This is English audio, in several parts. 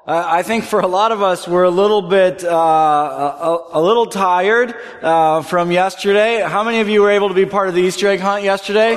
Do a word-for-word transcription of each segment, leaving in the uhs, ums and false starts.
Uh, I think for a lot of us, we're a little bit, uh, a, a little tired, uh, from yesterday. How many of you were able to be part of the Easter egg hunt yesterday?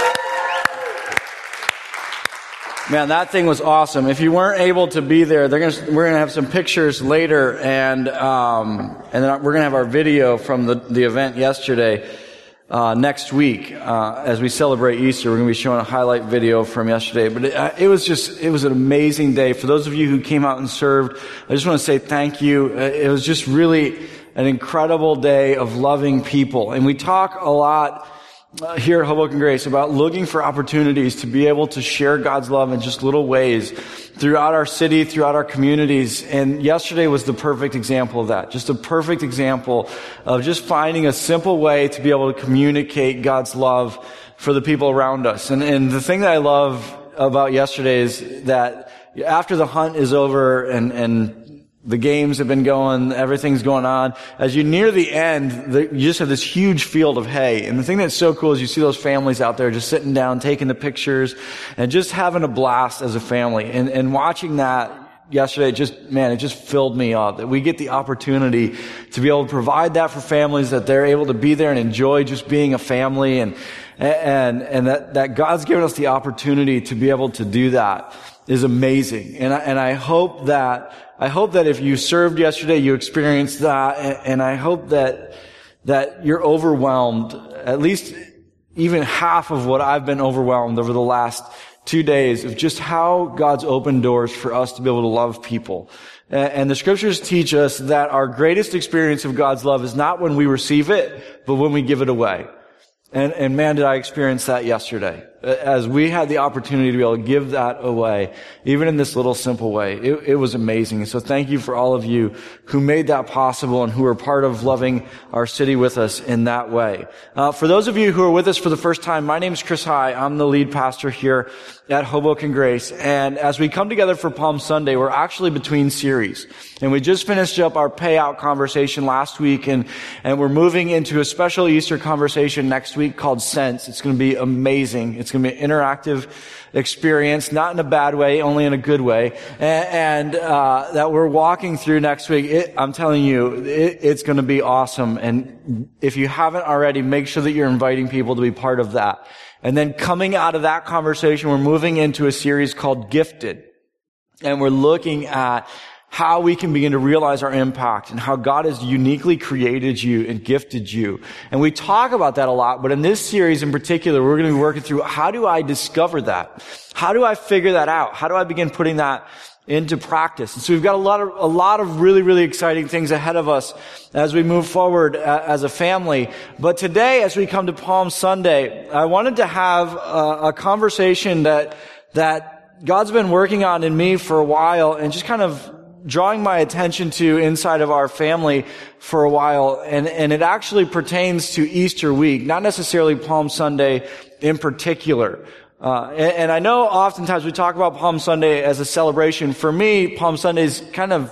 Man, that thing was awesome. If you weren't able to be there, they're gonna, we're gonna have some pictures later, and, um, and then we're gonna have our video from the, the event yesterday. Uh, next week, uh, as we celebrate Easter, we're going to be showing a highlight video from yesterday. But it, uh, it was just, it was an amazing day. For those of you who came out and served, I just want to say thank you. Uh, it was just really an incredible day of loving people. And we talk a lot uh, here at Hoboken Grace about looking for opportunities to be able to share God's love in just little ways throughout our city, throughout our communities. And yesterday was the perfect example of that. Just a perfect example of just finding a simple way to be able to communicate God's love for the people around us. And, and the thing that I love about yesterday is that after the hunt is over and, and the games have been going, everything's going on, as you near the end, the, you just have this huge field of hay. And the thing that's so cool is you see those families out there just sitting down, taking the pictures, and just having a blast as a family. And, and watching that yesterday, just, man, it just filled me up. That we get the opportunity to be able to provide that for families, that they're able to be there and enjoy just being a family, and, and, and that, that God's given us the opportunity to be able to do that is amazing. And I, and I hope that, I hope that if you served yesterday, you experienced that, and, and I hope that, that you're overwhelmed, at least even half of what I've been overwhelmed over the last two days of just how God's opened doors for us to be able to love people. And, and the scriptures teach us that our greatest experience of God's love is not when we receive it, but when we give it away. And, and man, did I experience that yesterday, as we had the opportunity to be able to give that away, even in this little simple way. It, it was amazing. So thank you for all of you who made that possible and who are part of loving our city with us in that way. Uh, for those of you who are with us for the first time, my name is Chris High. I'm the lead pastor here at Hoboken Grace. And as we come together for Palm Sunday, we're actually between series. And we just finished up our payout conversation last week, and, and we're moving into a special Easter conversation next week called Sense. It's going to be amazing. It's going to be an interactive experience, not in a bad way, only in a good way. And, and uh, that we're walking through next week. It, I'm telling you, it, it's going to be awesome. And if you haven't already, make sure that you're inviting people to be part of that. And then coming out of that conversation, we're moving into a series called Gifted. And we're looking at how we can begin to realize our impact and how God has uniquely created you and gifted you. And we talk about that a lot, but in this series in particular, we're going to be working through, how do I discover that? How do I figure that out? How do I begin putting that into practice? And so we've got a lot of, a lot of really, really exciting things ahead of us as we move forward uh, as a family. But today, as we come to Palm Sunday, I wanted to have a, a conversation that, that God's been working on in me for a while, and just kind of drawing my attention to inside of our family for a while. And, and it actually pertains to Easter week, not necessarily Palm Sunday in particular. Uh, and, and I know oftentimes we talk about Palm Sunday as a celebration. For me, Palm Sunday is kind of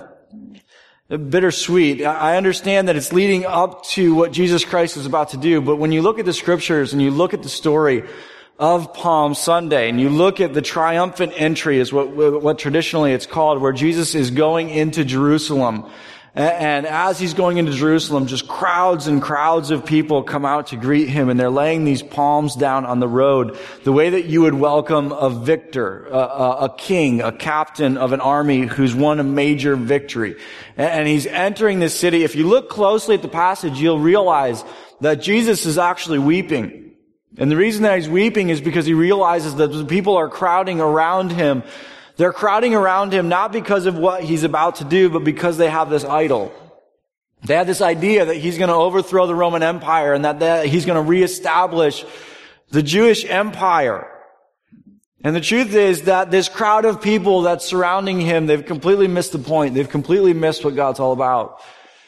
bittersweet. I understand that it's leading up to what Jesus Christ is about to do. But when you look at the scriptures and you look at the story of Palm Sunday, and you look at the triumphant entry, is what, what traditionally it's called, where Jesus is going into Jerusalem. And as he's going into Jerusalem, just crowds and crowds of people come out to greet him, and they're laying these palms down on the road, the way that you would welcome a victor, a, a king, a captain of an army who's won a major victory. And he's entering this city. If you look closely at the passage, you'll realize that Jesus is actually weeping. And the reason that he's weeping is because he realizes that the people are crowding around him. They're crowding around him not because of what he's about to do, but because they have this idol. They have this idea that he's going to overthrow the Roman Empire, and that, that he's going to reestablish the Jewish Empire. And the truth is that this crowd of people that's surrounding him, they've completely missed the point. They've completely missed what God's all about.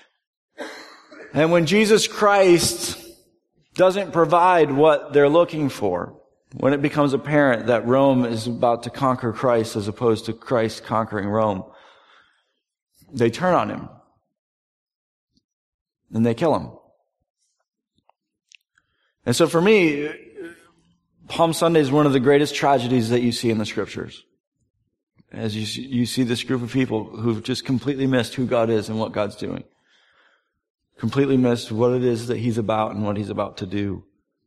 And when Jesus Christ doesn't provide what they're looking for, when it becomes apparent that Rome is about to conquer Christ as opposed to Christ conquering Rome, they turn on him and they kill him. And so for me, Palm Sunday is one of the greatest tragedies that you see in the scriptures. as you see, you see this group of people who've just completely missed who God is and what God's doing. Completely missed what it is that He's about and what He's about to do.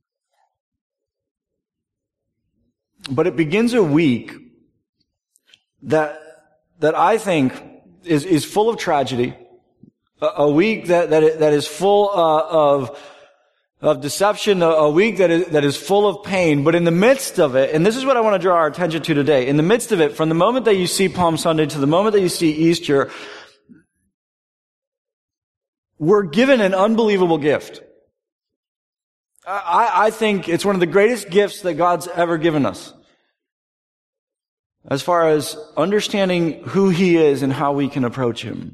But it begins a week that that I think is is full of tragedy. A, a week that that that is full uh, of of deception. A, a week that is that is full of pain. But in the midst of it, and this is what I want to draw our attention to today. In the midst of it, from the moment that you see Palm Sunday to the moment that you see Easter, we're given an unbelievable gift. I, I think it's one of the greatest gifts that God's ever given us, as far as understanding who He is and how we can approach Him.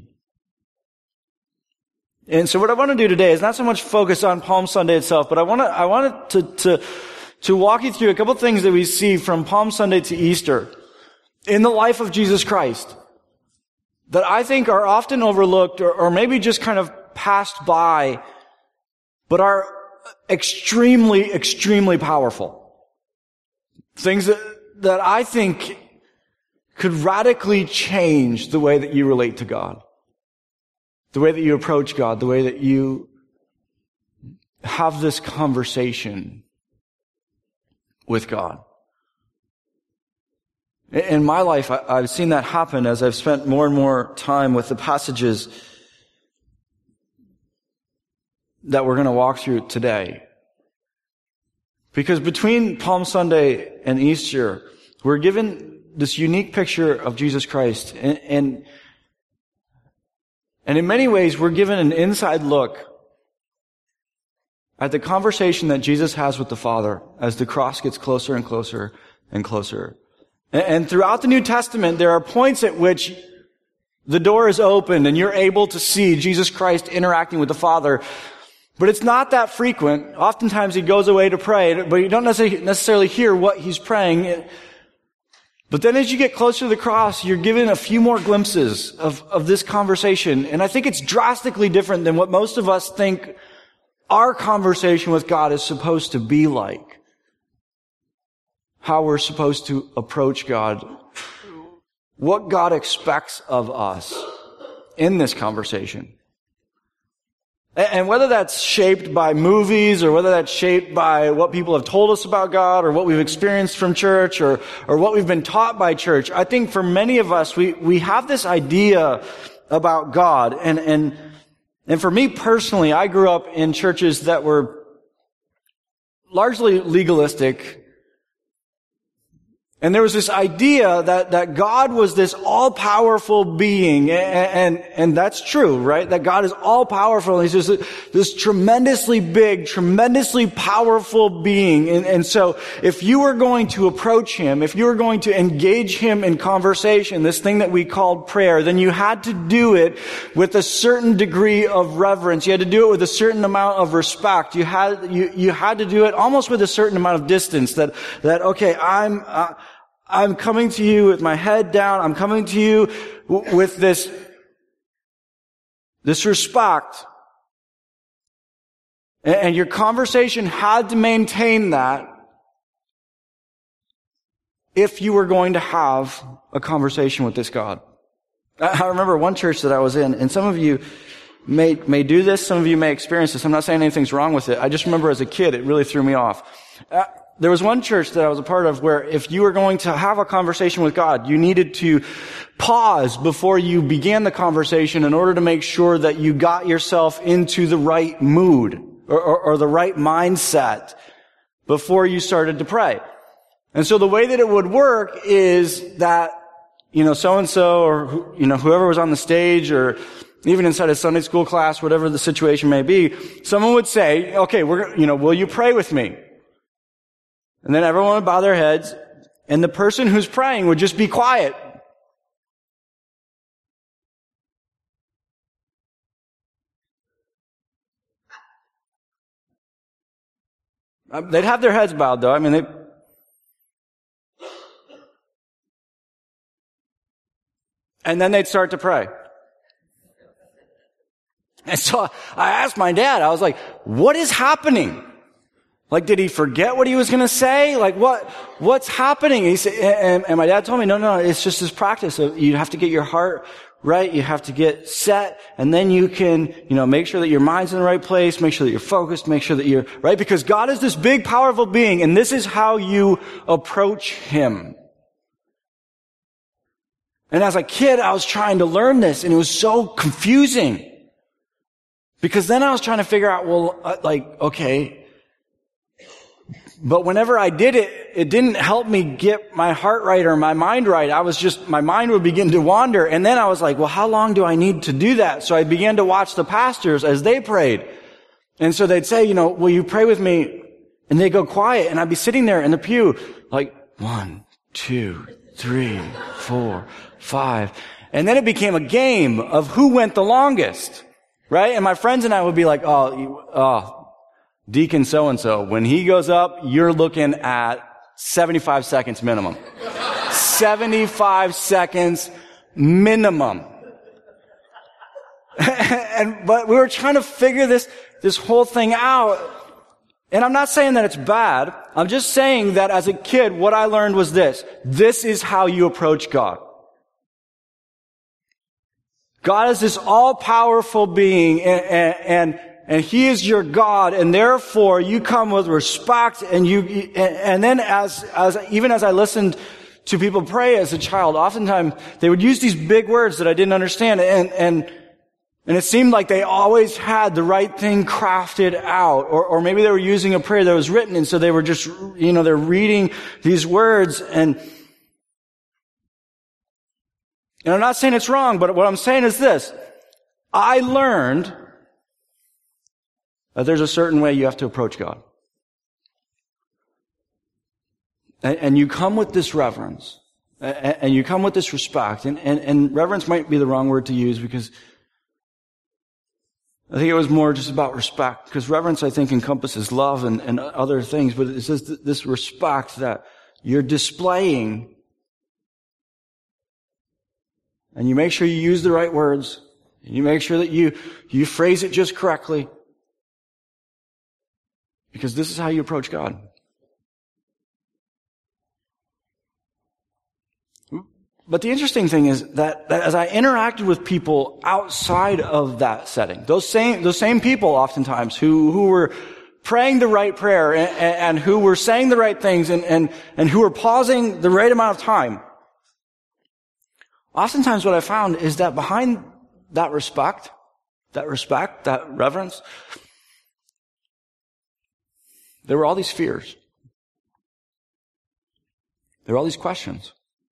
And so what I want to do today is not so much focus on Palm Sunday itself, but I want to, I want to, to, to walk you through a couple of things that we see from Palm Sunday to Easter in the life of Jesus Christ that I think are often overlooked or, or maybe just kind of passed by, but are extremely, extremely powerful. Things that, that I think could radically change the way that you relate to God, the way that you approach God, the way that you have this conversation with God. In my life, I've seen that happen as I've spent more and more time with the passages that we're going to walk through today. Because between Palm Sunday and Easter, we're given this unique picture of Jesus Christ. And, and, and in many ways, we're given an inside look at the conversation that Jesus has with the Father as the cross gets closer and closer and closer. And, and throughout the New Testament, there are points at which the door is opened and you're able to see Jesus Christ interacting with the Father. But it's not that frequent. Oftentimes he goes away to pray, but you don't necessarily hear what he's praying. But then as you get closer to the cross, you're given a few more glimpses of, of this conversation. And I think it's drastically different than what most of us think our conversation with God is supposed to be like. How we're supposed to approach God. What God expects of us in this conversation. And whether that's shaped by movies or whether that's shaped by what people have told us about God or what we've experienced from church or, or what we've been taught by church, I think for many of us, we, we have this idea about God. And, and, and for me personally, I grew up in churches that were largely legalistic. And there was this idea that, that God was this all-powerful being, and, and, and that's true, right? That God is all-powerful, and He's just this tremendously big, tremendously powerful being. And, and so, if you were going to approach Him, if you were going to engage Him in conversation, this thing that we called prayer, then you had to do it with a certain degree of reverence. You had to do it with a certain amount of respect. You had, you, you had to do it almost with a certain amount of distance. That, that, okay, I'm, uh, I'm coming to you with my head down. I'm coming to you w- with this, this respect. And, and your conversation had to maintain that if you were going to have a conversation with this God. I, I remember one church that I was in, and some of you may, may do this, some of you may experience this. I'm not saying anything's wrong with it. I just remember as a kid, it really threw me off. Uh, There was one church that I was a part of where if you were going to have a conversation with God, you needed to pause before you began the conversation in order to make sure that you got yourself into the right mood or, or, or the right mindset before you started to pray. And so the way that it would work is that, you know, so-and-so or, you know, whoever was on the stage or even inside a Sunday school class, whatever the situation may be, someone would say, okay, we're, you know, will you pray with me? And then everyone would bow their heads, and the person who's praying would just be quiet. They'd have their heads bowed, though. I mean, they... And then they'd start to pray. And so I asked my dad, I was like, what is happening? Like, did he forget what he was going to say? Like, what, what's happening? He said, and, and my dad told me, no, no, it's just this practice of you have to get your heart right. You have to get set, and then you can, you know, make sure that your mind's in the right place, make sure that you're focused, make sure that you're, right? Because God is this big, powerful being, and this is how you approach him. And as a kid, I was trying to learn this, and it was so confusing. Because then I was trying to figure out, well, uh, like, okay, but whenever I did it, it didn't help me get my heart right or my mind right. I was just, my mind would begin to wander. And then I was like, well, how long do I need to do that? So I began to watch the pastors as they prayed. And so they'd say, you know, will you pray with me? And they'd go quiet, and I'd be sitting there in the pew, like, one, two, three, four, five. And then it became a game of who went the longest, right? And my friends and I would be like, oh, you, oh, Deacon so-and-so, when he goes up, you're looking at seventy-five seconds minimum. seventy-five seconds minimum. and, but we were trying to figure this, this whole thing out. And I'm not saying that it's bad. I'm just saying that as a kid, what I learned was this. This is how you approach God. God is this all-powerful being, and, and, and he is your God, and therefore you come with respect, and you, and then as, as, even as I listened to people pray as a child, oftentimes they would use these big words that I didn't understand, and, and, and it seemed like they always had the right thing crafted out, or, or maybe they were using a prayer that was written, and so they were just, you know, they're reading these words, and, and I'm not saying it's wrong, but what I'm saying is this. I learned that there's a certain way you have to approach God. And, and you come with this reverence. And, and you come with this respect. And, and, and reverence might be the wrong word to use, because I think it was more just about respect. Because reverence, I think, encompasses love and, and other things. But it's just this respect that you're displaying. And you make sure you use the right words. And you make sure that you, you phrase it just correctly. Because this is how you approach God. But the interesting thing is that, that as I interacted with people outside of that setting, those same, those same people oftentimes who, who were praying the right prayer and, and who were saying the right things and, and, and who were pausing the right amount of time, oftentimes what I found is that behind that respect, that respect, that reverence, there were all these fears. There were all these questions.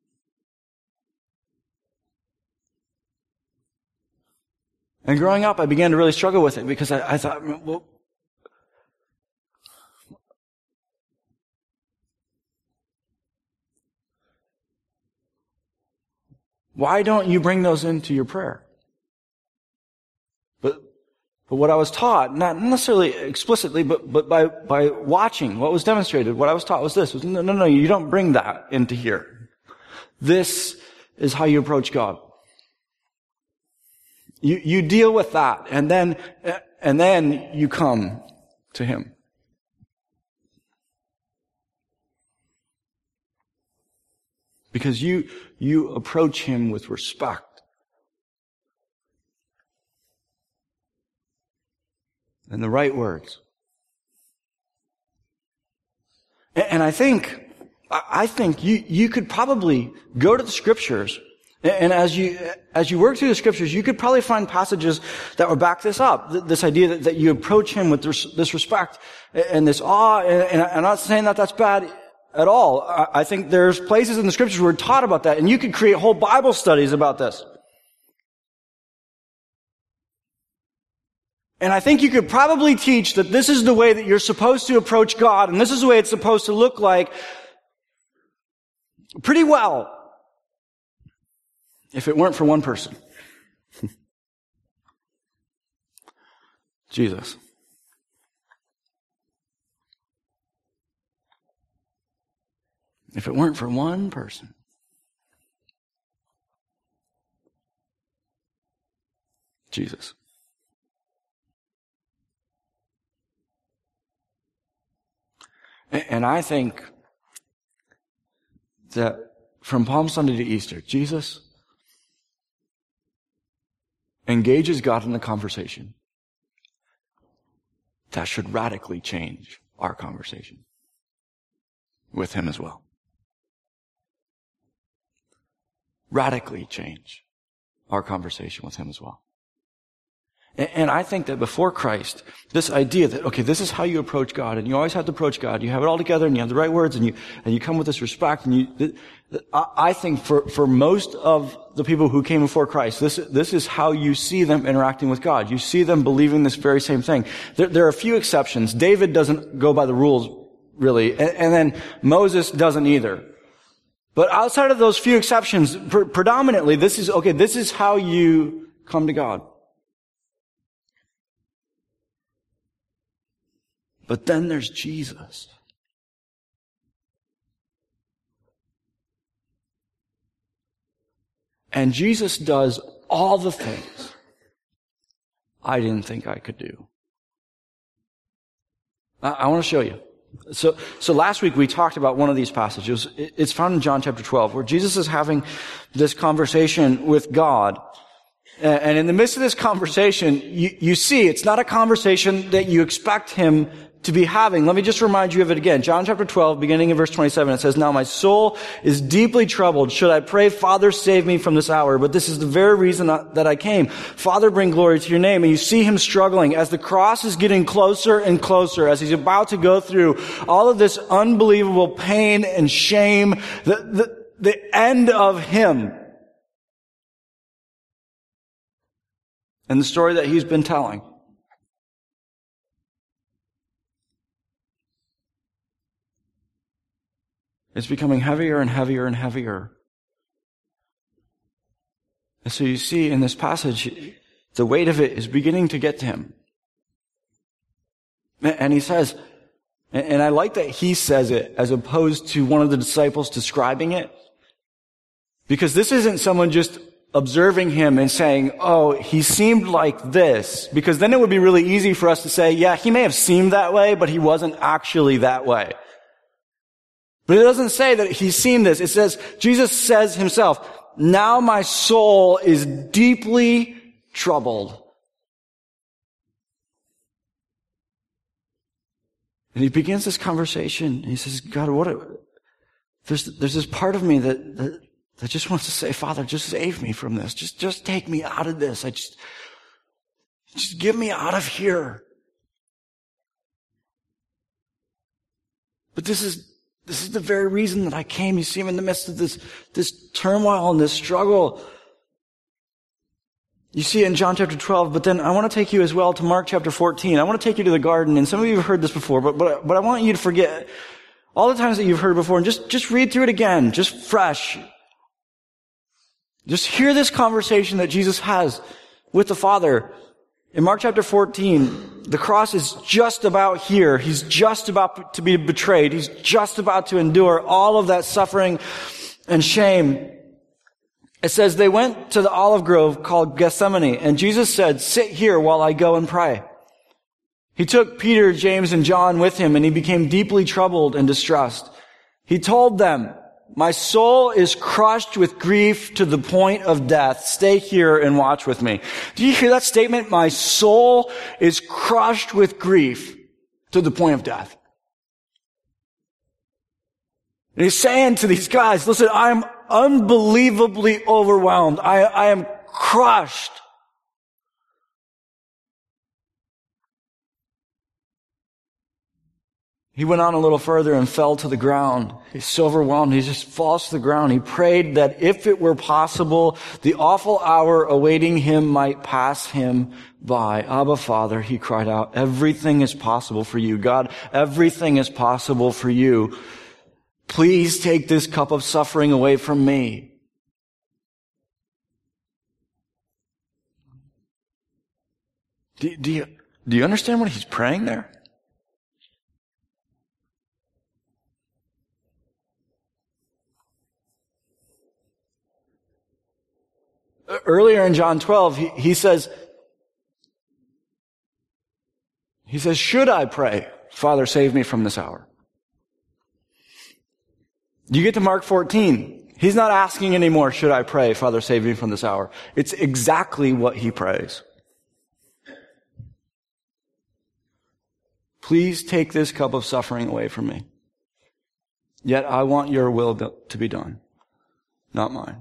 And growing up, I began to really struggle with it, because I, I thought, well, why don't you bring those into your prayer? But, but what I was taught, not necessarily explicitly, but, but by, by watching what was demonstrated, what I was taught was this, was no, no, no, you don't bring that into here. This is how you approach God. You, you deal with that, and then, and then you come to Him. Because you, you approach Him with respect. And the right words. And, and I think, I think you, you could probably go to the Scriptures, and as you, as you work through the Scriptures, you could probably find passages that would back this up. This idea that, that you approach Him with this, this respect and this awe, and, and I'm not saying that that's bad at all. I, I think there's places in the Scriptures where we're taught about that, and you could create whole Bible studies about this. And I think you could probably teach that this is the way that you're supposed to approach God, and this is the way it's supposed to look like pretty well, if it weren't for one person. Jesus. If it weren't for one person. Jesus. And I think that from Palm Sunday to Easter, Jesus engages God in a conversation that should radically change our conversation with him as well. Radically change our conversation with him as well. And I think that before Christ, this idea that, okay, this is how you approach God, and you always have to approach God, you have it all together, and you have the right words, and you, and you come with this respect, and you, I think for, for most of the people who came before Christ, this, this is how you see them interacting with God. You see them believing this very same thing. There, there are a few exceptions. David doesn't go by the rules, really, and, and then Moses doesn't either. But outside of those few exceptions, pre- predominantly, this is, okay, this is how you come to God. But then there's Jesus. And Jesus does all the things I didn't think I could do. I, I want to show you. So, so last week we talked about one of these passages. It's found in John chapter twelve, where Jesus is having this conversation with God. And in the midst of this conversation, you, you see it's not a conversation that you expect him to be having. Let me just remind you of it again. John chapter twelve, beginning in verse twenty-seven, it says, "Now my soul is deeply troubled. Should I pray, Father, save me from this hour? But this is the very reason that I came. Father, bring glory to your name." And you see him struggling as the cross is getting closer and closer, as he's about to go through all of this unbelievable pain and shame, the, the, the end of him. And the story that he's been telling. It's becoming heavier and heavier and heavier. And so you see in this passage, the weight of it is beginning to get to him. And he says, and I like that he says it as opposed to one of the disciples describing it. Because this isn't someone just observing him and saying, oh, he seemed like this. Because then it would be really easy for us to say, yeah, he may have seemed that way, but he wasn't actually that way. But it doesn't say that he's seen this. It says, Jesus says himself, "Now my soul is deeply troubled." And he begins this conversation. He says, God, what, a, there's, there's this part of me that, that, that just wants to say, Father, just save me from this. Just, just take me out of this. I just, just get me out of here. But this is, This is the very reason that I came. You see him in the midst of this, this turmoil and this struggle. You see it in John chapter twelve, but then I want to take you as well to Mark chapter fourteen. I want to take you to the garden, and some of you have heard this before, but, but, but I want you to forget all the times that you've heard before, and just, just read through it again, just fresh. Just hear this conversation that Jesus has with the Father. In Mark chapter fourteen, the cross is just about here. He's just about to be betrayed. He's just about to endure all of that suffering and shame. It says, they went to the olive grove called Gethsemane, and Jesus said, "Sit here while I go and pray." He took Peter, James, and John with him, and he became deeply troubled and distressed. He told them, "My soul is crushed with grief to the point of death. Stay here and watch with me." Do you hear that statement? My soul is crushed with grief to the point of death. And he's saying to these guys, listen, I'm unbelievably overwhelmed. I, I am crushed. He went on a little further and fell to the ground. He's so overwhelmed, he just falls to the ground. He prayed that if it were possible, the awful hour awaiting him might pass him by. Abba, Father, he cried out, everything is possible for you. God, everything is possible for you. Please take this cup of suffering away from me. Do, do you, do you understand what he's praying there? Earlier in John twelve, he, he says, he says, should I pray, Father, save me from this hour? You get to Mark fourteen. He's not asking anymore, should I pray, Father, save me from this hour? It's exactly what he prays. Please take this cup of suffering away from me. Yet I want your will to be done, not mine.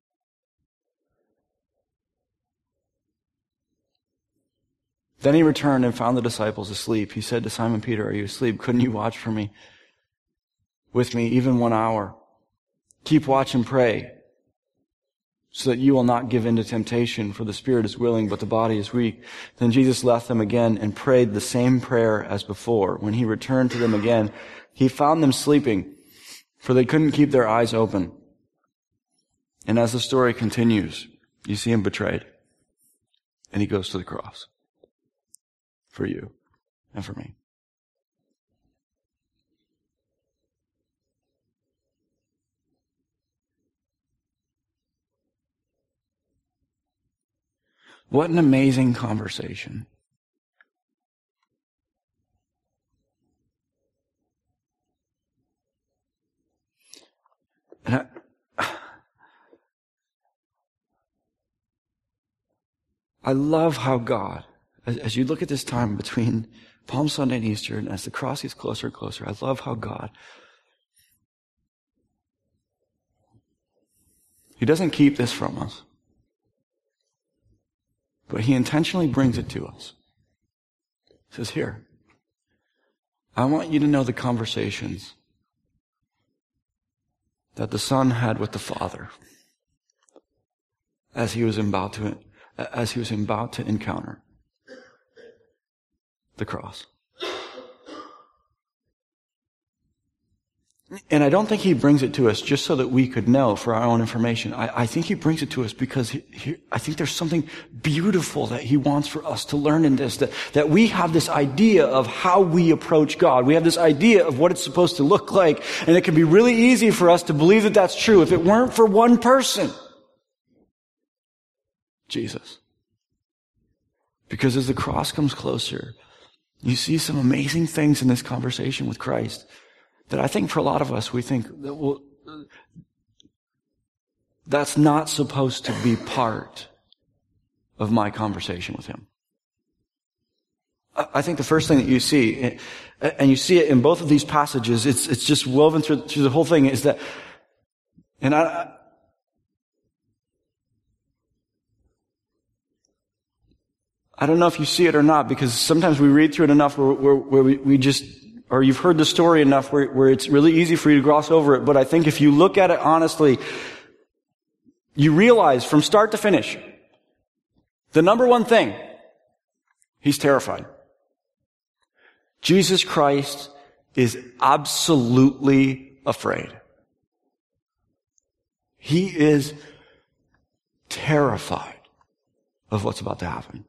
Then he returned and found the disciples asleep. He said to Simon Peter, are you asleep? Couldn't you watch for me, with me, even one hour? Keep watch and pray, so that you will not give in to temptation, for the spirit is willing, but the body is weak. Then Jesus left them again and prayed the same prayer as before. When he returned to them again, he found them sleeping, for they couldn't keep their eyes open. And as the story continues, you see him betrayed, and he goes to the cross for you and for me. What an amazing conversation. And I, I love how God, as, as you look at this time between Palm Sunday and Easter, and as the cross gets closer and closer, I love how God, he doesn't keep this from us, but he intentionally brings it to us. He says, here, I want you to know the conversations that the Son had with the Father as he was about to, as he was about to encounter the cross. And I don't think he brings it to us just so that we could know for our own information. I, I think he brings it to us because he, he, I think there's something beautiful that he wants for us to learn in this, that, that we have this idea of how we approach God. We have this idea of what it's supposed to look like, and it can be really easy for us to believe that that's true if it weren't for one person, Jesus. Because as the cross comes closer, you see some amazing things in this conversation with Christ that I think for a lot of us, we think that, well, that's not supposed to be part of my conversation with him. I think the first thing that you see, and you see it in both of these passages, it's, it's just woven through, through the whole thing, is that, and I, I don't know if you see it or not, because sometimes we read through it enough where, where, where we, we just, or you've heard the story enough where, where it's really easy for you to gloss over it. But I think if you look at it honestly, you realize from start to finish, the number one thing, he's terrified. Jesus Christ is absolutely afraid. He is terrified of what's about to happen.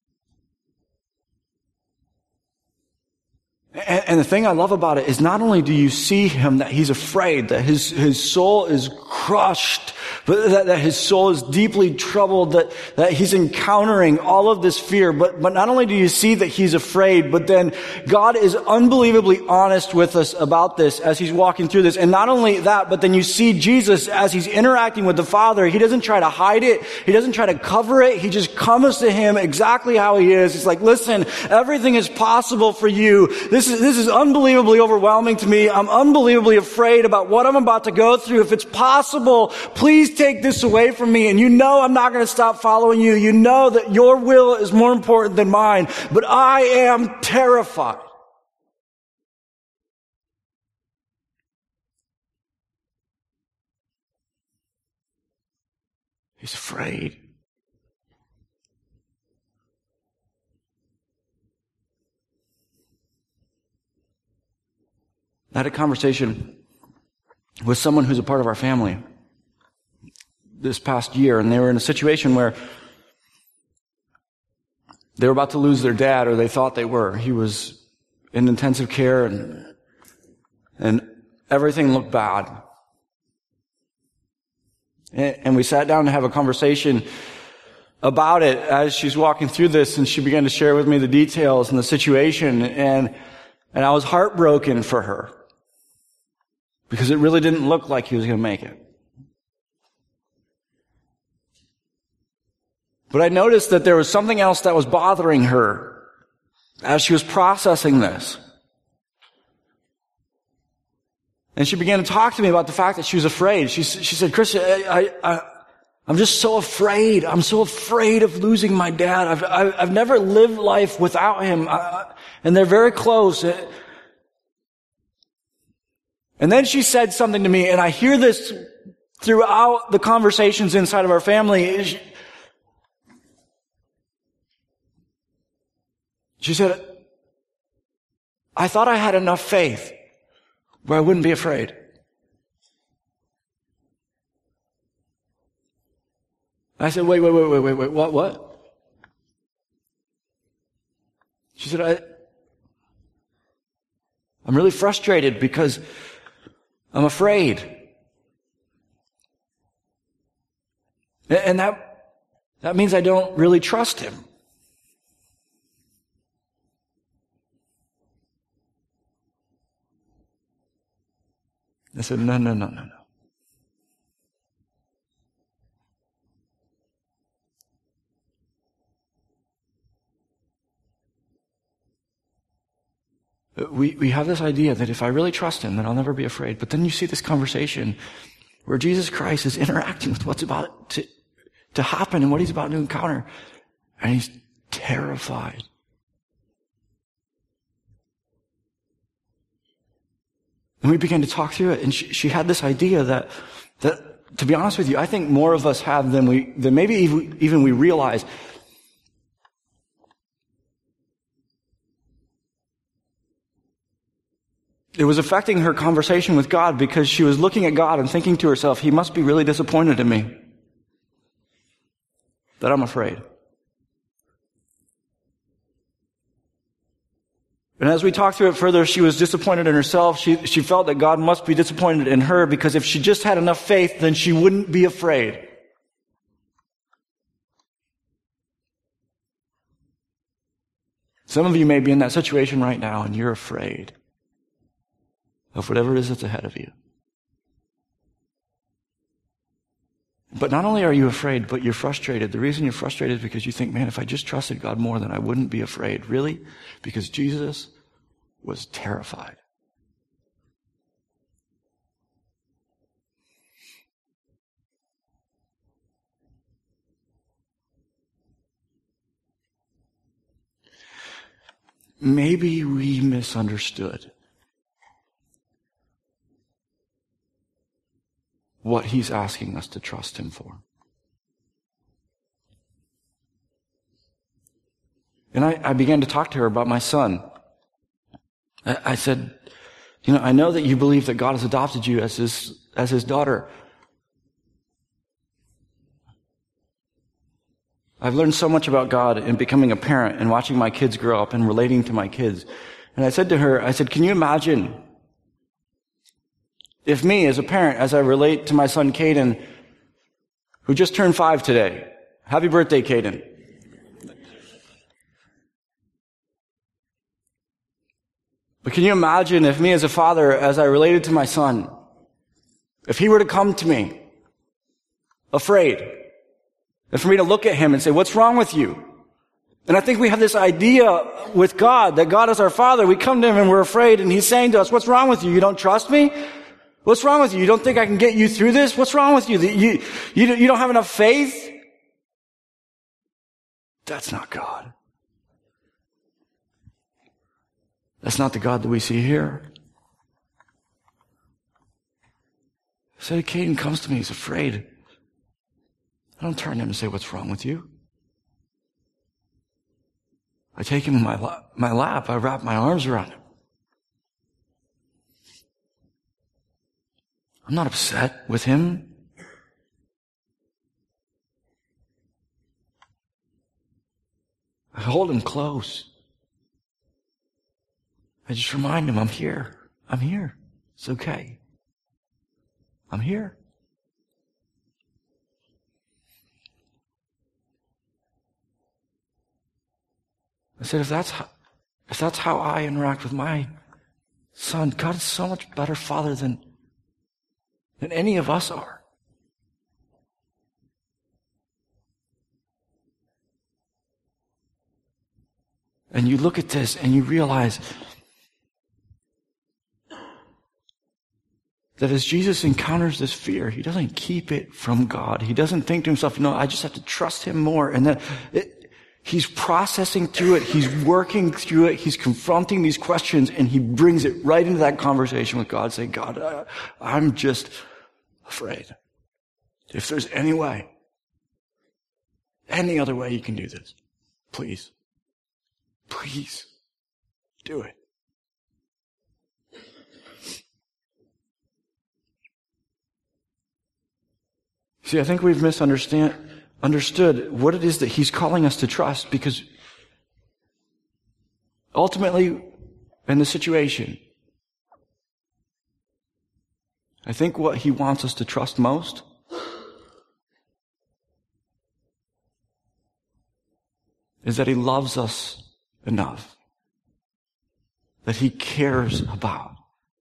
And, and the thing I love about it is not only do you see him that he's afraid, that his, his soul is crushed, but that, that his soul is deeply troubled, that, that he's encountering all of this fear. But, but not only do you see that he's afraid, but then God is unbelievably honest with us about this as he's walking through this. And not only that, but then you see Jesus as he's interacting with the Father. He doesn't try to hide it. He doesn't try to cover it. He just comes to him exactly how he is. He's like, listen, everything is possible for you. This is, this is unbelievably overwhelming to me. I'm unbelievably afraid about what I'm about to go through. If it's possible, please take this away from me. And you know I'm not going to stop following you. You know that your will is more important than mine. But I am terrified. He's afraid. I had a conversation with someone who's a part of our family this past year, and they were in a situation where they were about to lose their dad, or they thought they were. He was in intensive care, and and everything looked bad. And, and we sat down to have a conversation about it as she's walking through this, and she began to share with me the details and the situation, and and I was heartbroken for her. because it really didn't look like he was going to make it. But I noticed that there was something else that was bothering her as she was processing this. And she began to talk to me about the fact that she was afraid. She, she said, Chris, I, I, I, I'm just so afraid. I'm so afraid of losing my dad. I've, I've, I've never lived life without him. I, and they're very close. And then she said something to me, and I hear this throughout the conversations inside of our family. She, she said, I thought I had enough faith where I wouldn't be afraid. I said, wait, wait, wait, wait, wait, wait, what, what? She said, I, I'm really frustrated because I'm afraid. And that, that means I don't really trust him. I said, no, no, no, no, no. We, we have this idea that if I really trust him, then I'll never be afraid. But then you see this conversation where Jesus Christ is interacting with what's about to, to happen and what he's about to encounter. And he's terrified. And we began to talk through it, and she, she had this idea that, that, to be honest with you, I think more of us have than we, than maybe even, even we realize. It was affecting her conversation with God because she was looking at God and thinking to herself, he must be really disappointed in me that I'm afraid. And as we talked through it further, she was disappointed in herself. She, she felt that God must be disappointed in her because if she just had enough faith, then she wouldn't be afraid. Some of you may be in that situation right now and you're afraid of whatever it is that's ahead of you. But not only are you afraid, but you're frustrated. The reason you're frustrated is because you think, man, if I just trusted God more, then I wouldn't be afraid. Really? Because Jesus was terrified. Maybe we misunderstood what he's asking us to trust him for. And I, I began to talk to her about my son. I, I said, you know, I know that you believe that God has adopted you as his, as his daughter. I've learned so much about God in becoming a parent and watching my kids grow up and relating to my kids. And I said to her, I said, can you imagine if me, as a parent, as I relate to my son Caden, who just turned five today. Happy birthday, Caden. But can you imagine if me as a father, as I related to my son, if he were to come to me, afraid, and for me to look at him and say, what's wrong with you? And I think we have this idea with God, that God is our Father. We come to him and we're afraid, and he's saying to us, what's wrong with you? You don't trust me? What's wrong with you? You don't think I can get you through this? What's wrong with you? You, you, you don't have enough faith? That's not God. That's not the God that we see here. So Caden comes to me, he's afraid. I don't turn to him and say, what's wrong with you? I take him in my lap, my lap, I wrap my arms around him. I'm not upset with him. I hold him close. I just remind him, I'm here. I'm here. It's okay. I'm here. I said, if that's how, if that's how I interact with my son, God is so much better Father than than any of us are. And you look at this and you realize that as Jesus encounters this fear, he doesn't keep it from God. He doesn't think to himself, no, I just have to trust him more. And then it, he's processing through it. He's working through it. He's confronting these questions, and he brings it right into that conversation with God, saying, God, uh, I'm just afraid. If there's any way, any other way you can do this, please, please do it. See, I think we've misunderstood understood what it is that he's calling us to trust, because ultimately, in the situation, I think what he wants us to trust most is that he loves us enough, that he cares about,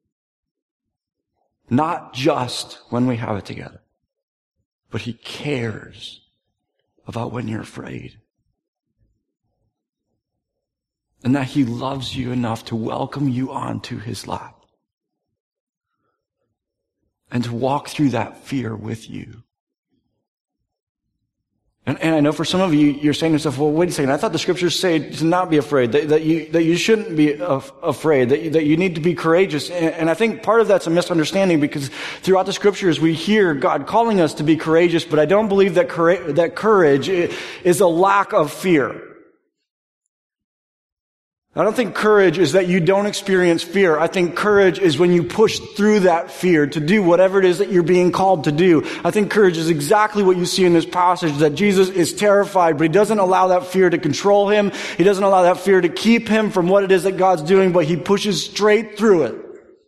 not just when we have it together, but he cares about when you're afraid. And that he loves you enough to welcome you onto his lap. And to walk through that fear with you. And, and I know for some of you, you're saying to yourself, well, wait a second, I thought the scriptures say to not be afraid, that, that you that you shouldn't be af- afraid, that you, that you need to be courageous. And, and I think part of that's a misunderstanding, because throughout the scriptures we hear God calling us to be courageous, but I don't believe that, coura- that courage is a lack of fear. I don't think courage is that you don't experience fear. I think courage is when you push through that fear to do whatever it is that you're being called to do. I think courage is exactly what you see in this passage, that Jesus is terrified, but he doesn't allow that fear to control him. He doesn't allow that fear to keep him from what it is that God's doing, but he pushes straight through it.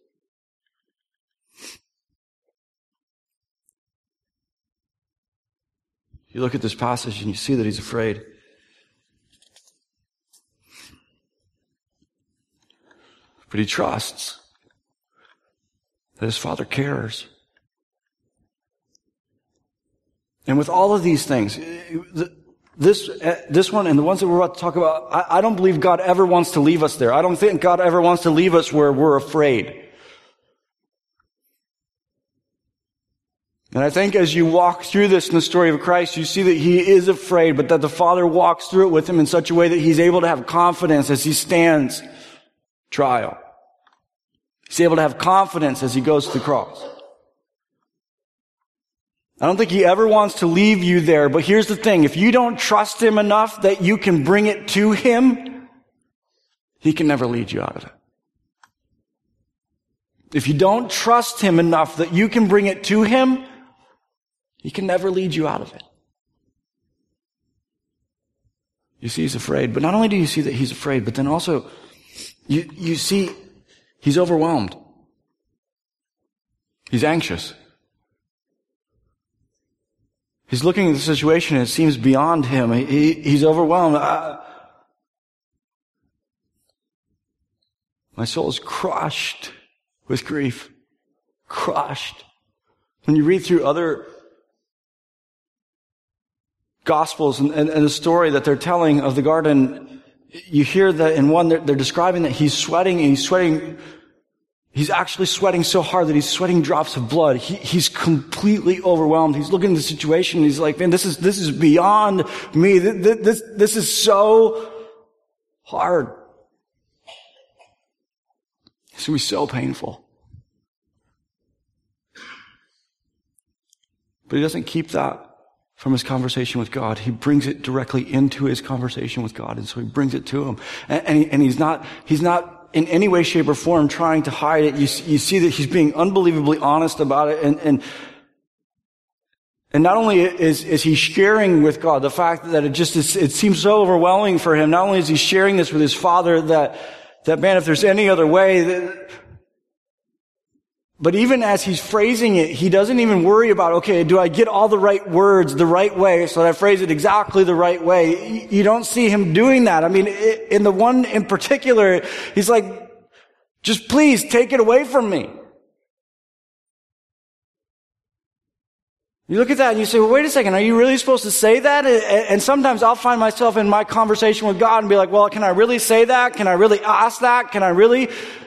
You look at this passage and you see that he's afraid. But he trusts that his Father cares. And with all of these things, this, this one and the ones that we're about to talk about, I, I don't believe God ever wants to leave us there. I don't think God ever wants to leave us where we're afraid. And I think as you walk through this in the story of Christ, you see that he is afraid, but that the Father walks through it with him in such a way that he's able to have confidence as he stands trial. He's able to have confidence as he goes to the cross. I don't think he ever wants to leave you there, but here's the thing. If you don't trust him enough that you can bring it to him, he can never lead you out of it. If you don't trust him enough that you can bring it to him, he can never lead you out of it. You see he's afraid, but not only do you see that he's afraid, but then also you, you see he's overwhelmed. He's anxious. He's looking at the situation and it seems beyond him. He, he's overwhelmed. I, my soul is crushed with grief. Crushed. When you read through other Gospels and, and, and the story that they're telling of the garden, you hear that in one, they're, they're describing that he's sweating and he's sweating, he's actually sweating so hard that he's sweating drops of blood. He, he's completely overwhelmed. He's looking at the situation and he's like, man, this is, this is beyond me. This, this, this is so hard. It's going to be so painful. But he doesn't keep that from his conversation with God. He brings it directly into his conversation with God. And so he brings it to him. And, and, he, and he's not, he's not in any way, shape, or form trying to hide it. You, you see that he's being unbelievably honest about it. And, and, and not only is, is he sharing with God the fact that it just is, it seems so overwhelming for him. Not only is he sharing this with his Father that, that man, if there's any other way, that, but even as he's phrasing it, he doesn't even worry about, okay, do I get all the right words the right way so that I phrase it exactly the right way? You don't see him doing that. I mean, in the one in particular, he's like, just please take it away from me. You look at that and you say, well, wait a second, are you really supposed to say that? And sometimes I'll find myself in my conversation with God and be like, well, can I really say that? Can I really ask that? Can I really?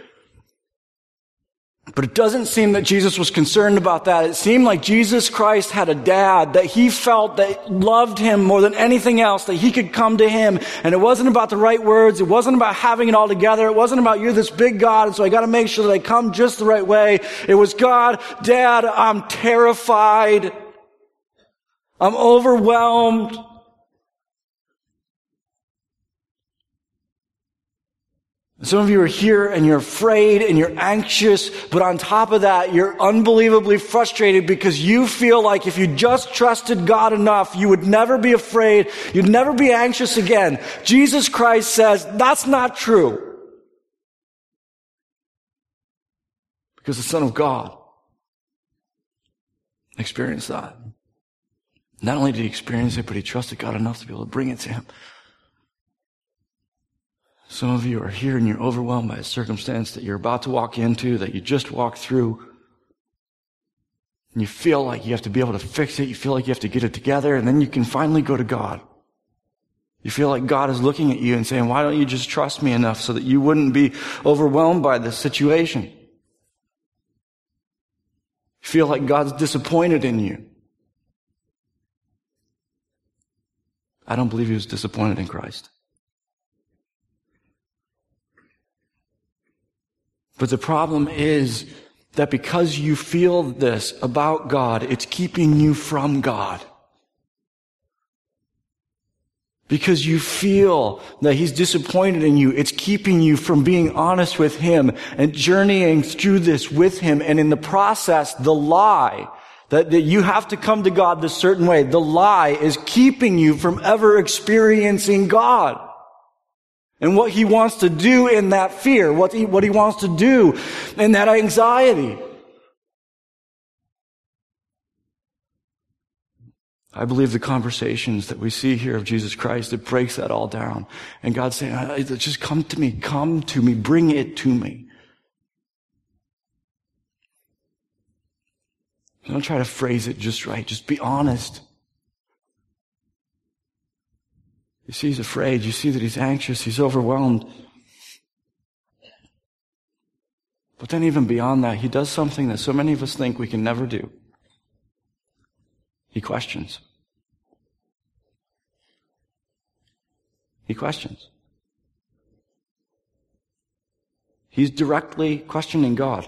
But it doesn't seem that Jesus was concerned about that. It seemed like Jesus Christ had a dad that he felt that loved him more than anything else, that he could come to him. And it wasn't about the right words. It wasn't about having it all together. It wasn't about, you're this big God, and so I got to make sure that I come just the right way. It was, God, Dad, I'm terrified. I'm overwhelmed. Some of you are here and you're afraid and you're anxious, but on top of that, you're unbelievably frustrated because you feel like if you just trusted God enough, you would never be afraid, you'd never be anxious again. Jesus Christ says that's not true. Because the Son of God experienced that. Not only did he experience it, but he trusted God enough to be able to bring it to him. Some of you are here and you're overwhelmed by a circumstance that you're about to walk into, that you just walked through. And you feel like you have to be able to fix it. You feel like you have to get it together. And then you can finally go to God. You feel like God is looking at you and saying, why don't you just trust me enough so that you wouldn't be overwhelmed by this situation? You feel like God's disappointed in you. I don't believe he was disappointed in Christ. But the problem is that because you feel this about God, it's keeping you from God. Because you feel that he's disappointed in you, it's keeping you from being honest with him and journeying through this with him. And in the process, the lie that, that you have to come to God this certain way, the lie is keeping you from ever experiencing God. And what he wants to do in that fear, what he, what he wants to do in that anxiety. I believe the conversations that we see here of Jesus Christ, it breaks that all down. And God's saying, just come to me, come to me, bring it to me. Don't try to phrase it just right, just be honest. You see he's afraid. You see that he's anxious. He's overwhelmed. But then even beyond that, he does something that so many of us think we can never do. He questions. He questions. He's directly questioning God.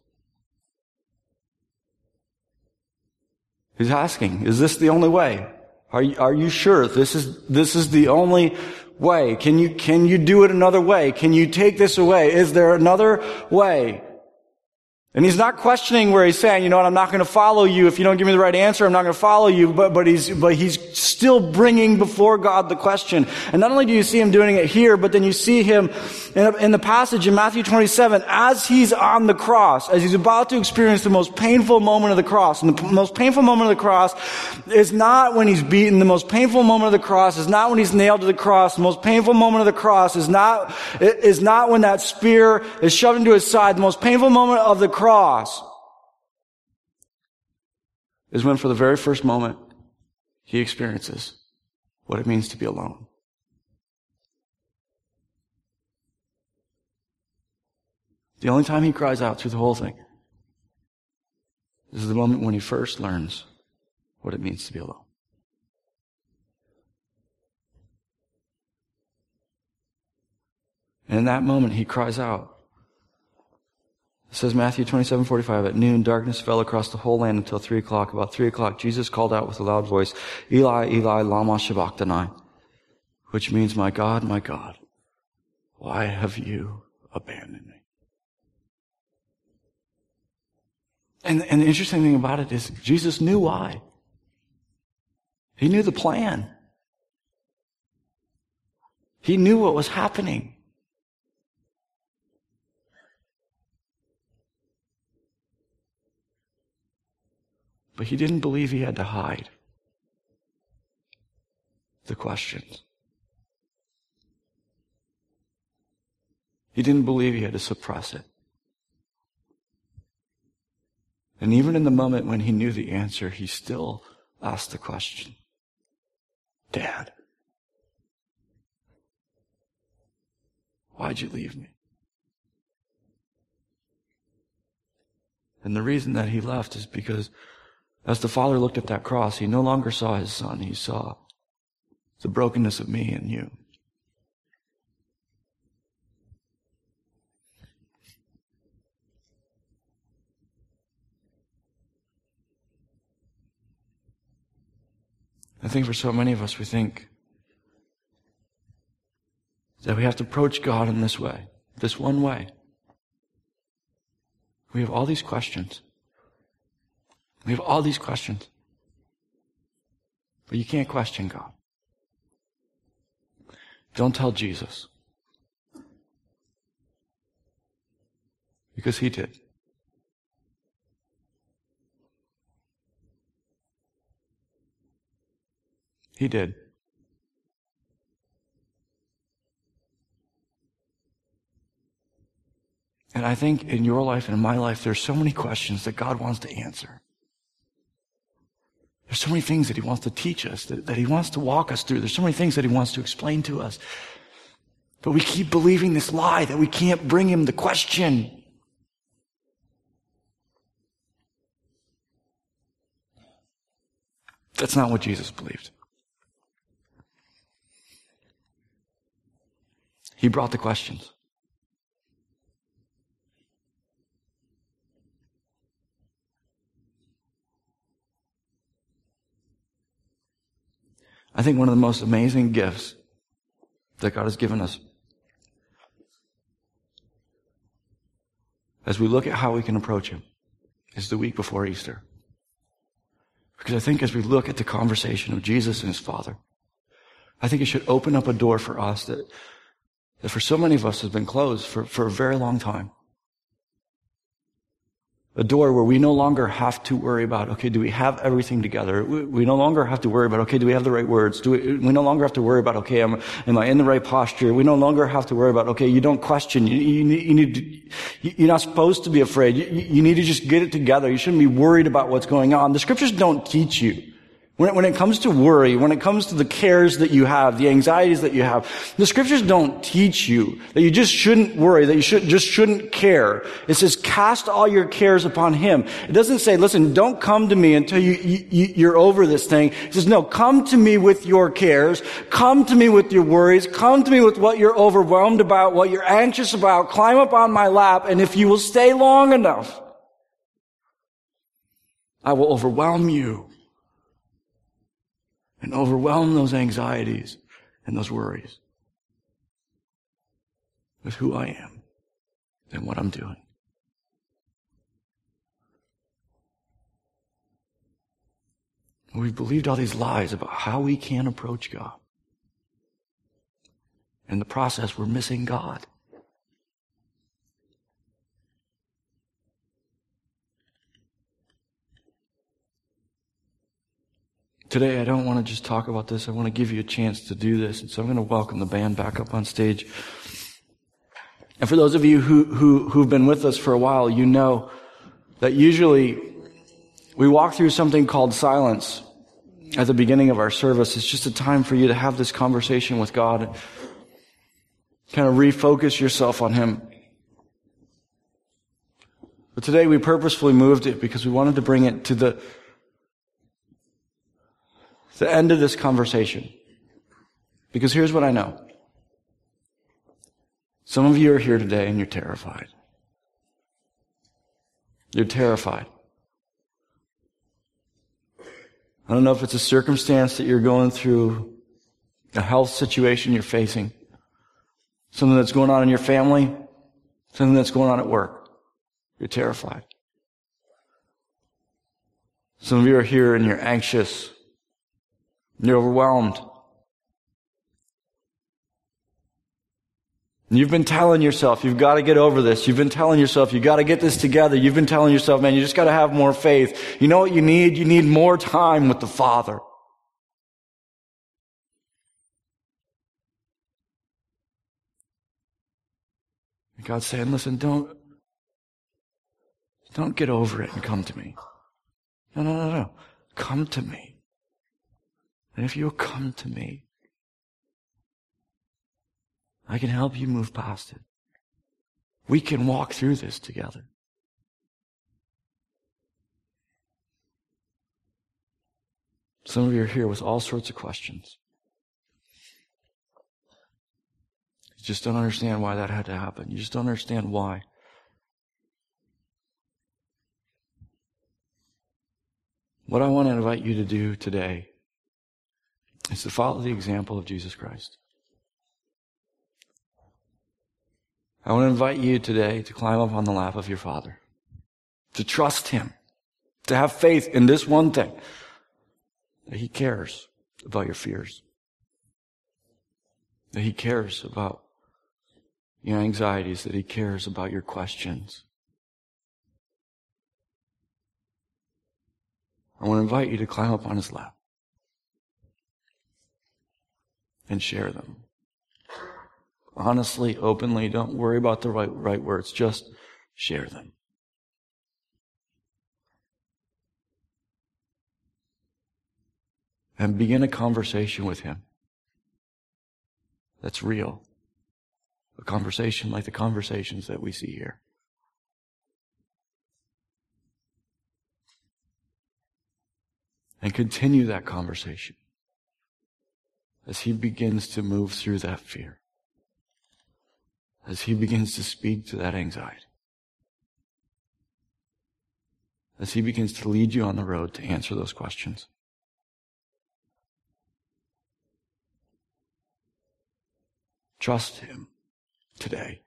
He's asking, is this the only way? Are you, are you sure this is, this is the only way? Can you, can you do it another way? Can you take this away? Is there another way? And he's not questioning where he's saying, you know what, I'm not going to follow you. If you don't give me the right answer, I'm not going to follow you. But, but he's, but he's still bringing before God the question. And not only do you see him doing it here, but then you see him in, in the passage in Matthew twenty-seven, as he's on the cross, as he's about to experience the most painful moment of the cross. And the p- most painful moment of the cross is not when he's beaten. The most painful moment of the cross is not when he's nailed to the cross. The most painful moment of the cross is not, is not when that spear is shoved into his side. The most painful moment of the cross Cross is when for the very first moment he experiences what it means to be alone. The only time he cries out through the whole thing is the moment when he first learns what it means to be alone. And in that moment he cries out. It says Matthew twenty-seven forty-five, at noon, darkness fell across the whole land until three o'clock. About three o'clock, Jesus called out with a loud voice, Eli, Eli, lama sabachthani, which means, my God, my God, why have you abandoned me? And, and the interesting thing about it is Jesus knew why. He knew the plan. He knew what was happening. But he didn't believe he had to hide the questions. He didn't believe he had to suppress it. And even in the moment when he knew the answer, he still asked the question, Dad, why'd you leave me? And the reason that he left is because as the Father looked at that cross, he no longer saw his son. He saw the brokenness of me and you. I think for so many of us, we think that we have to approach God in this way, this one way. We have all these questions. We have all these questions. But you can't question God. Don't tell Jesus. Because he did. He did. And I think in your life and in my life, there's so many questions that God wants to answer. There's so many things that he wants to teach us, that, that he wants to walk us through. There's so many things that he wants to explain to us. But we keep believing this lie that we can't bring him the question. That's not what Jesus believed. He brought the questions. I think one of the most amazing gifts that God has given us as we look at how we can approach him is the week before Easter. Because I think as we look at the conversation of Jesus and his Father, I think it should open up a door for us that, that for so many of us has been closed for, for a very long time. A door where we no longer have to worry about, okay, do we have everything together? We, we no longer have to worry about, okay, do we have the right words? Do we, we no longer have to worry about, okay, am, am I in the right posture? We no longer have to worry about, okay, you don't question. You, you, you need to, you're not supposed to be afraid. You, you need to just get it together. You shouldn't be worried about what's going on. The scriptures don't teach you. When it, when it comes to worry, when it comes to the cares that you have, the anxieties that you have, the scriptures don't teach you that you just shouldn't worry, that you should, just shouldn't care. It says, cast all your cares upon him. It doesn't say, listen, don't come to me until you, you, you're over this thing. It says, no, come to me with your cares. Come to me with your worries. Come to me with what you're overwhelmed about, what you're anxious about. Climb up on my lap, and if you will stay long enough, I will overwhelm you. And overwhelm those anxieties and those worries with who I am and what I'm doing. We've believed all these lies about how we can approach God. In the process, we're missing God. Today, I don't want to just talk about this. I want to give you a chance to do this. And so I'm going to welcome the band back up on stage. And for those of you who, who, who've been with us for a while, you know that usually we walk through something called silence at the beginning of our service. It's just a time for you to have this conversation with God and kind of refocus yourself on him. But today we purposefully moved it because we wanted to bring it to the the end of this conversation. Because here's what I know. Some of you are here today and you're terrified. You're terrified. I don't know if it's a circumstance that you're going through, a health situation you're facing, something that's going on in your family, something that's going on at work. You're terrified. Some of you are here and you're anxious. You're overwhelmed. You've been telling yourself, you've got to get over this. You've been telling yourself, you've got to get this together. You've been telling yourself, man, you just got to have more faith. You know what you need? You need more time with the Father. And God's saying, listen, don't, Don't get over it and come to me. No, no, no, no. Come to me. And if you'll come to me, I can help you move past it. We can walk through this together. Some of you are here with all sorts of questions. You just don't understand why that had to happen. You just don't understand why. What I want to invite you to do today is to follow the example of Jesus Christ. I want to invite you today to climb up on the lap of your Father, to trust Him, to have faith in this one thing, that He cares about your fears, that He cares about your anxieties, that He cares about your questions. I want to invite you to climb up on His lap and share them. Honestly, openly, don't worry about the right, right words. Just share them. And begin a conversation with Him that's real. A conversation like the conversations that we see here. And continue that conversation as He begins to move through that fear. As He begins to speak to that anxiety. As He begins to lead you on the road to answer those questions. Trust Him today.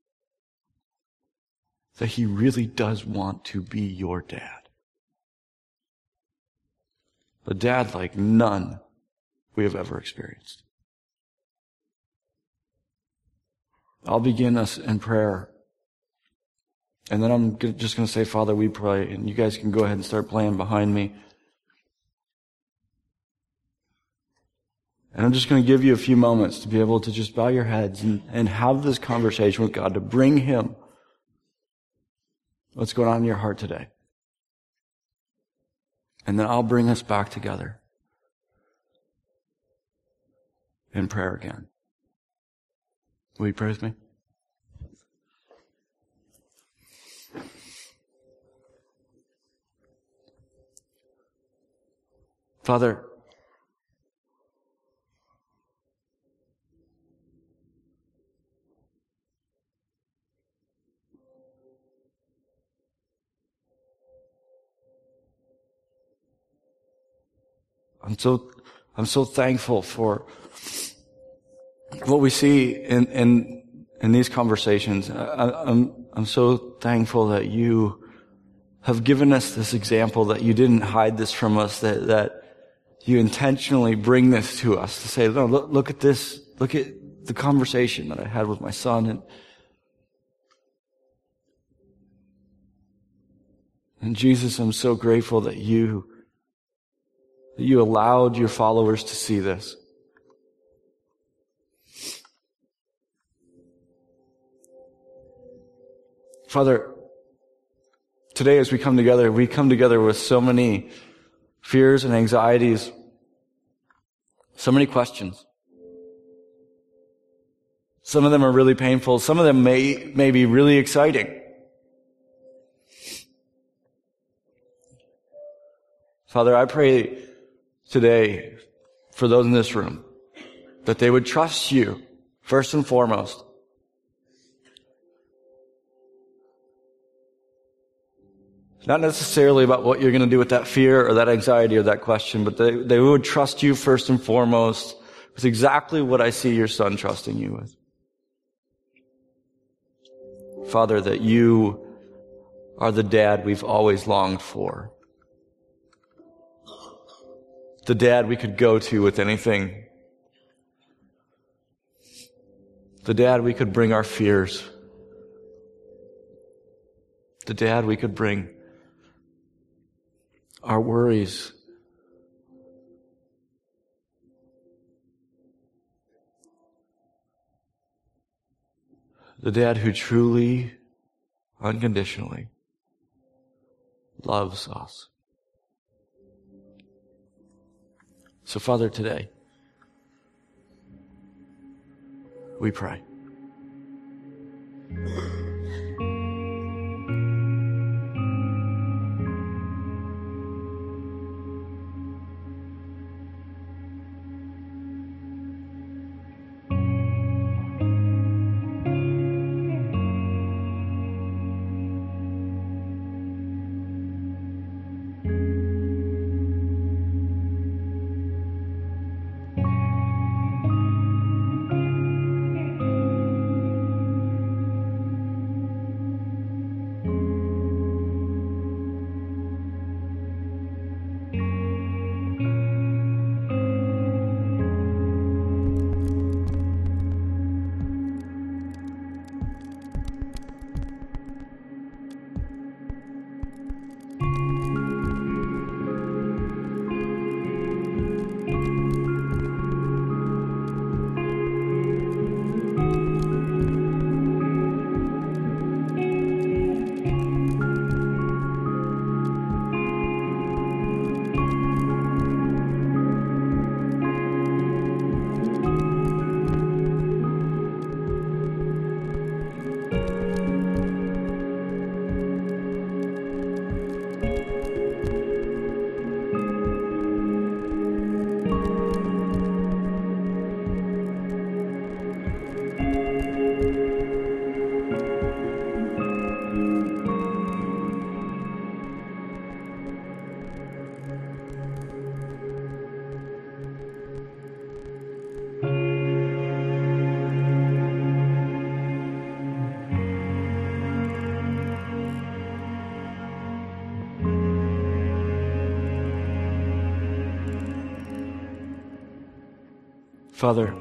That He really does want to be your dad. A dad like none we have ever experienced. I'll begin us in prayer. And then I'm just going to say, Father, we pray. And you guys can go ahead and start playing behind me. And I'm just going to give you a few moments to be able to just bow your heads and, and have this conversation with God, to bring Him what's going on in your heart today. And then I'll bring us back together in prayer again. Will you pray with me? Father, I'm so, I'm so thankful for what we see in, in, in these conversations. I, I'm, I'm so thankful that you have given us this example, that you didn't hide this from us, that, that you intentionally bring this to us to say, no, look, look at this, look at the conversation that I had with my son. And, and Jesus, I'm so grateful that you that you allowed your followers to see this. Father, today as we come together, we come together with so many fears and anxieties, so many questions. Some of them are really painful. Some of them may, may be really exciting. Father, I pray today for those in this room that they would trust you first and foremost. Not necessarily about what you're going to do with that fear or that anxiety or that question, but they, they would trust you first and foremost with exactly what I see your son trusting you with. Father, that you are the dad we've always longed for. The dad we could go to with anything. The dad we could bring our fears. The dad we could bring our worries. The dad who truly, unconditionally loves us. So, Father, today, we pray. Father,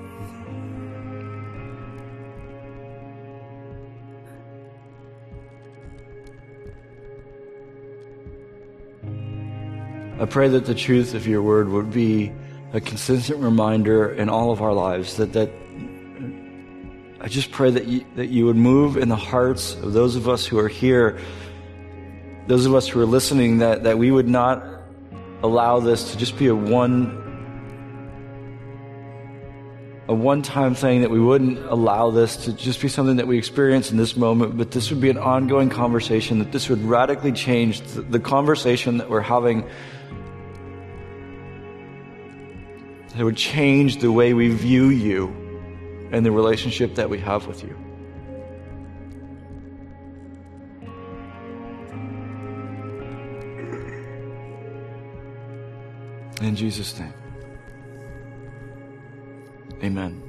I pray that the truth of your word would be a consistent reminder in all of our lives, that, that I just pray that you, that you would move in the hearts of those of us who are here, those of us who are listening, that, that we would not allow this to just be a one a one-time thing, that we wouldn't allow this to just be something that we experience in this moment, but this would be an ongoing conversation, that this would radically change the, the conversation that we're having. It would change the way we view you and the relationship that we have with you. In Jesus' name. Amen.